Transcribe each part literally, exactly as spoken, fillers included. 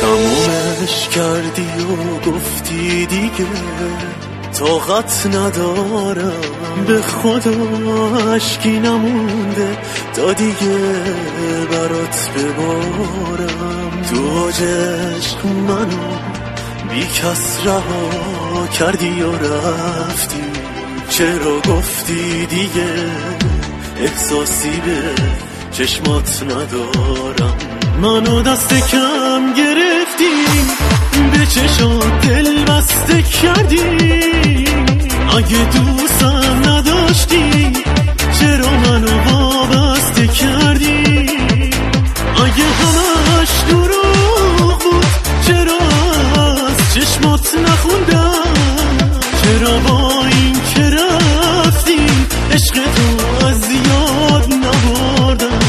تمومش کردی و گفتی دیگه طاقت ندارم، به خدا اشکی نمونده تا دیگه برات ببارم. تو اوج عشق منو بی کس رها کردی و رفتی، چرا گفتی دیگه احساسی به چشمات ندارم. منو دست کم گرفتی، به چشات دل بسته کردی. اگه دوستم نداشتی چرا منو وابسته کردی؟ اگه همش دروغ بود چرا از چشمات نخوندم؟ چرا با این که رفتی عشق تو از یاد نبردم؟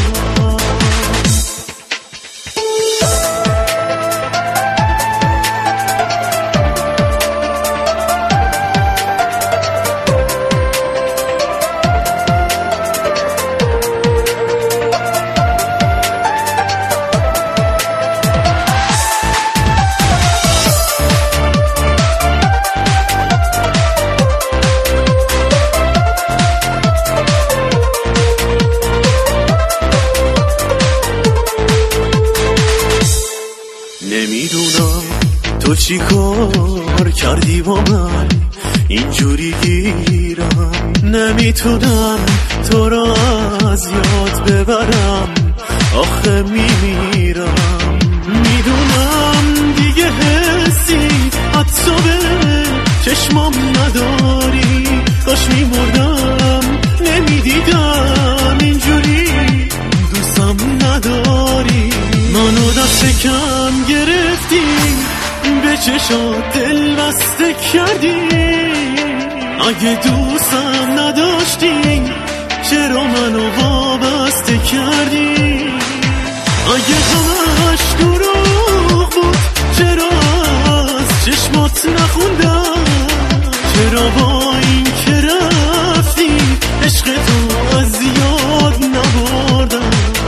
نمیدونم تو چی کار کردی با من اینجوری گیرم، نمیتونم تو را از یاد ببرم، آخه میمیرم. میدونم دیگه حسی حتی به چشمام نداری، کاش میمردم نمیدیدم اینجوری دوستم نداری. منو دست کم گرفتی، به چشات دل بسته کردی. اگه دوستم نداشتی چرا منو وابسته کردی؟ اگه همش دروغ بود چرا از چشمات نخوندم؟ چرا با این که رفتی عشق تو از یاد نبردم؟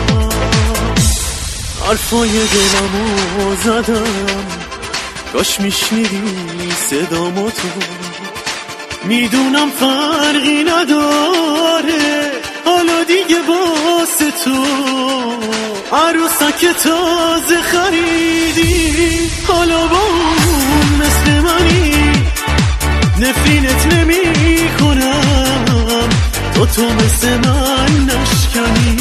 حرفای دلمو زدم، کاش میشنیدی صدامو تو. میدونم فرقی نداره حالا دیگه واسه تو، عروسک تازه خریدی حالا با اون مثل منی. نفرینت نمی کنم تا تو مثل من نشکنی،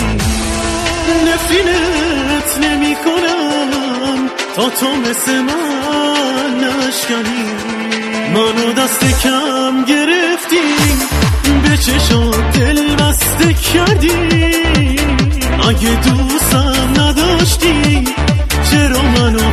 نفرینت نمی کنم تا تو مثل من نشکنی. منو دست کم گرفتی، به چشات دل بسته کردی. اگه دوستم نداشتی چرا منو